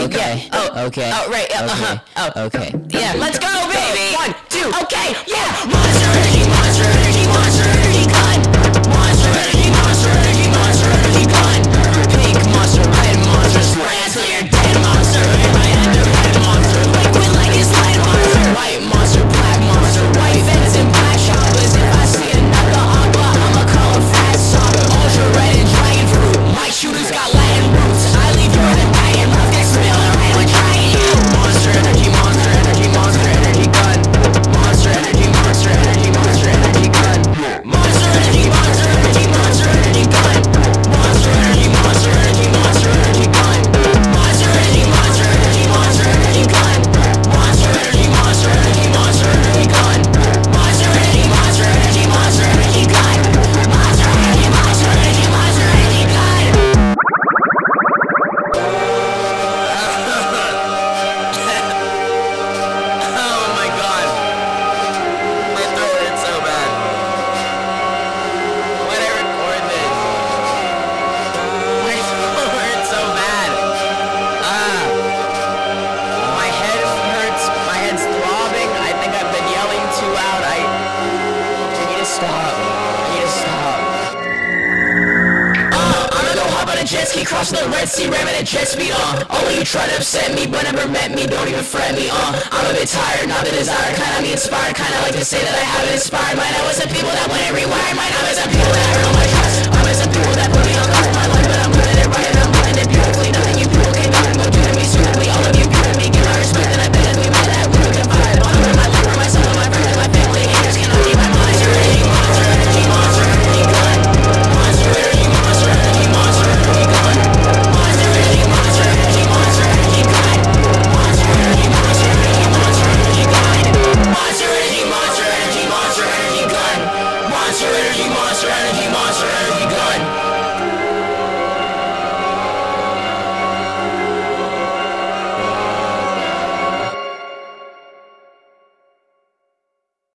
Okay. Oh. Okay. Oh, right. Okay. Oh. Okay. Yeah. Let's go, baby. 1, 2. Okay, yeah. Monster energy, monster energy, monster energy gun. Monster energy, monster energy, monster energy gun. Pink monster, red monster, spray until you're dead monster. In my head, the red monster, liquid like it's light monster. White monster, black monster, white fence and black choppers. If I see another aqua, I'ma call a fat soccer. Ultra red and dragon fruit. My shooters got Latin roots. I leave you in a dying rough, get spilling around with trying you. Monster energy, monster energy, monster energy gun. Monster energy, monster energy, monster energy gun. Monster energy, monster energy, monster energy gun. Monster energy, monster energy, monster energy gun. Monster energy, monster energy, monster energy gun. Monster energy, monster energy, monster energy gun. Monster energy, monster energy, monster energy gun. Monster energy, monster energy, monster energy gun. Oh my god. My throat hurts so bad. Why'd I record this? My throat hurts so bad. My head hurts. My head's throbbing. I think I've been yelling too loud. I need to stop. I need to stop. I'ma go hop on a jet ski, crossing the Red Sea, ramming at jet speed, Only you try to upset me, but never met me, don't even fret me, I'm a bit tired, not the desire, kinda me inspired, kinda like to say that I haven't inspired. Might I was some people that wouldn't rewire, might I was some people that hurt on my trust, I was some people that put me on the